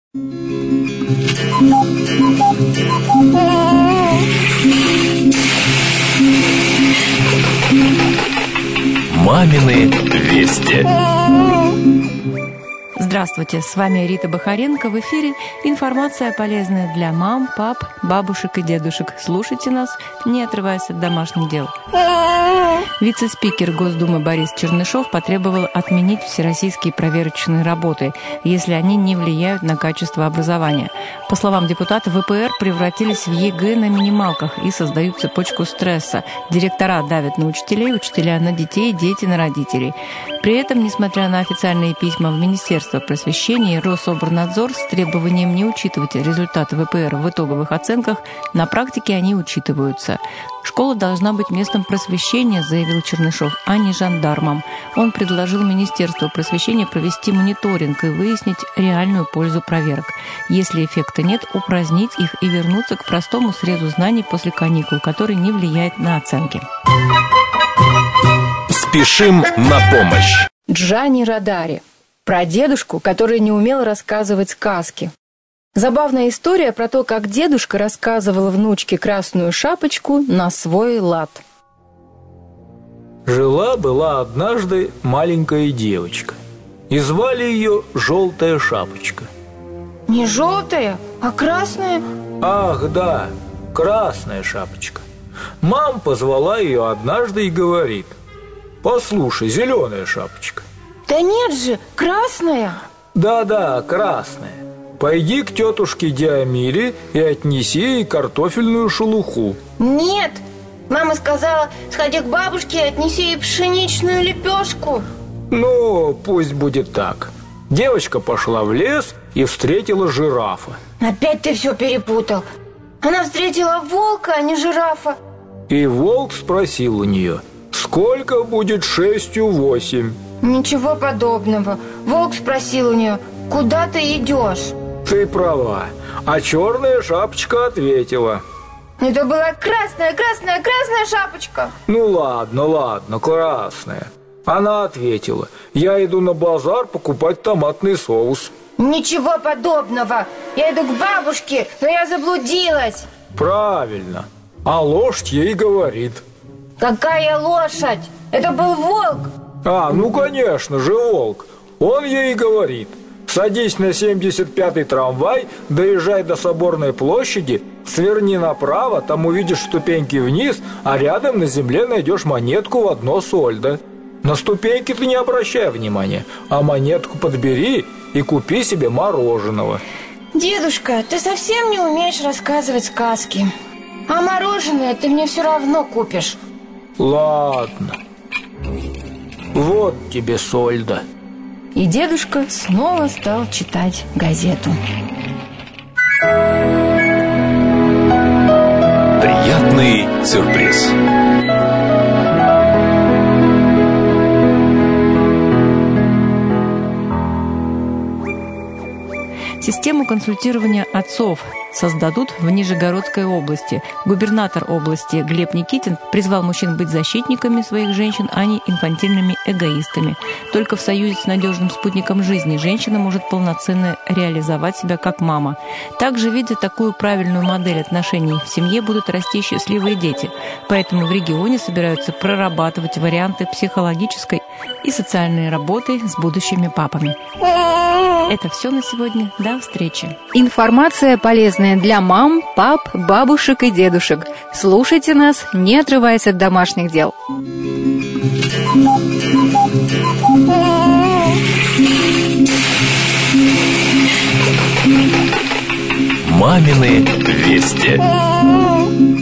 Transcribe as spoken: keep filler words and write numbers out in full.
Мамины вести. Здравствуйте, с вами Рита Бахаренко. В эфире информация полезная для мам, пап, бабушек и дедушек. Слушайте нас, не отрываясь от домашних дел. Вице-спикер Госдумы Борис Чернышов потребовал отменить всероссийские проверочные работы, если они не влияют на качество образования. По словам депутата, ВПР превратились в ЕГЭ на минималках и создают цепочку стресса. Директора давят на учителей, учителя на детей, дети на родителей. При этом, несмотря на официальные письма в Министерство просвещения и Рособорнадзор с требованием не учитывать результаты ВПР в итоговых оценках, на практике они учитываются. Школа должна быть местом просвещения, заявил Чернышов, а не жандармом. Он предложил Министерству просвещения провести мониторинг и выяснить реальную пользу проверок. Если эффекта нет, упразднить их и вернуться к простому срезу знаний после каникул, который не влияет на оценки. Спешим на помощь. Джани Родари. Про дедушку, который не умел рассказывать сказки. Забавная история про то, как дедушка рассказывал внучке «Красную шапочку» на свой лад. Жила-была однажды маленькая девочка, и звали ее Желтая Шапочка. Не желтая, а красная? Ах, да, Красная Шапочка. Мама позвала ее однажды и говорит: «Послушай, Зеленая Шапочка». Да нет же, красная. Да-да, красная. Пойди к тетушке Диамире и отнеси ей картофельную шелуху. Нет, мама сказала, сходи к бабушке и отнеси ей пшеничную лепешку. Ну, пусть будет так. Девочка пошла в лес и встретила жирафа. Опять ты все перепутал. Она встретила волка, а не жирафа. И волк спросил у нее: «Сколько будет шестью восемь?» Ничего подобного. Волк спросил у нее: «Куда ты идешь?» Ты права. А Черная Шапочка ответила: это была красная, красная, красная шапочка. Ну ладно, ладно, красная. Она ответила: я иду на базар покупать томатный соус. Ничего подобного. Я иду к бабушке, но я заблудилась. Правильно. А лошадь ей говорит: какая лошадь? Это был волк. А, ну конечно же, волк. Он ей говорит: садись на семьдесят пятый трамвай, доезжай до Соборной площади, сверни направо, там увидишь ступеньки вниз, а рядом на земле найдешь монетку в одно сольдо. На ступеньки ты не обращай внимания, а монетку подбери и купи себе мороженого. Дедушка, ты совсем не умеешь рассказывать сказки. А мороженое ты мне все равно купишь. Ладно. Вот тебе сольдо. И дедушка снова стал читать газету. Приятный сюрприз. Систему консультирования отцов создадут в Нижегородской области. Губернатор области Глеб Никитин призвал мужчин быть защитниками своих женщин, а не инфантильными эгоистами. Только в союзе с надежным спутником жизни женщина может полноценно реализовать себя как мама. Также, видя такую правильную модель отношений в семье, будут расти счастливые дети. Поэтому в регионе собираются прорабатывать варианты психологической и социальной работы с будущими папами. Это все на сегодня. До встречи. Информация полезная для мам, пап, бабушек и дедушек. Слушайте нас, не отрываясь от домашних дел. Мамины вести.